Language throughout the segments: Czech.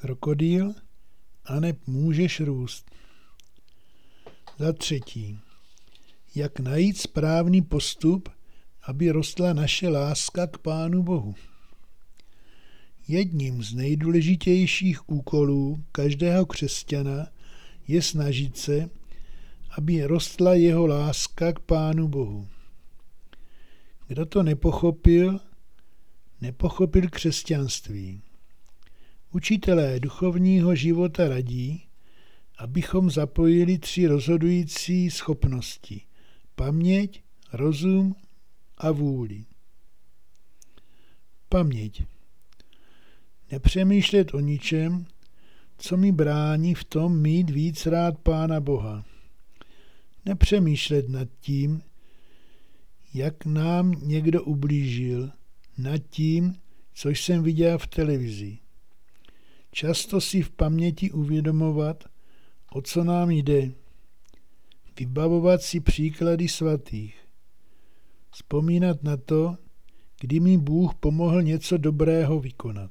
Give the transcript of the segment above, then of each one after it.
krokodýl, aneb můžeš růst. Za třetí, jak najít správný postup, aby rostla naše láska k Pánu Bohu. Jedním z nejdůležitějších úkolů každého křesťana je snažit se, aby rostla jeho láska k Pánu Bohu. Kdo to nepochopil, nepochopil křesťanství. Učitelé duchovního života radí, abychom zapojili 3 rozhodující schopnosti: paměť, rozum a vůli. Paměť. Nepřemýšlet o ničem, co mi brání v tom mít víc rád Pána Boha. Nepřemýšlet nad tím, jak nám někdo ublížil, nad tím, co jsem viděl v televizi. Často si v paměti uvědomovat, o co nám jde. Vybavovat si příklady svatých. Vzpomínat na to, kdy mi Bůh pomohl něco dobrého vykonat.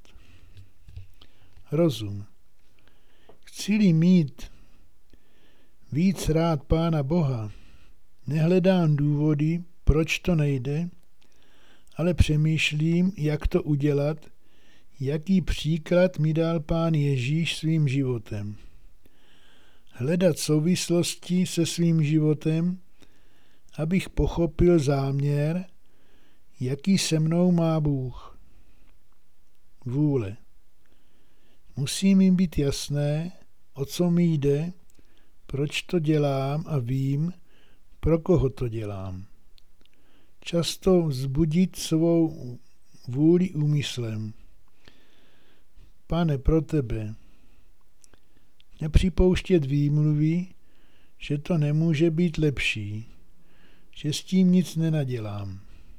Rozum. Chci-li mít víc rád Pána Boha, nehledám důvody, proč to nejde, ale přemýšlím, jak to udělat, jaký příklad mi dal Pán Ježíš svým životem. Hledat souvislosti se svým životem, abych pochopil záměr, jaký se mnou má Bůh. Vůle. Musí mi být jasné, o co mi jde, proč to dělám a vím, pro koho to dělám. Často vzbudit svou vůli úmyslem. Pane, pro tebe. Nepřipouštět výmluvy, že to nemůže být lepší, že s tím nic nenadělám.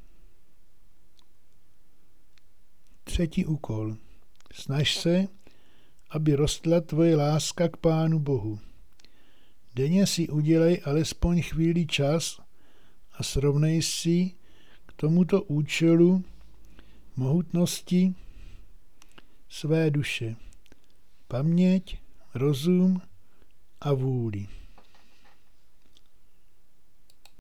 3. úkol. Snaž se, aby rostla tvoje láska k Pánu Bohu. Denně si udělej alespoň chvíli čas a srovnej si k tomuto účelu mohutnosti své duše, paměť, rozum a vůli.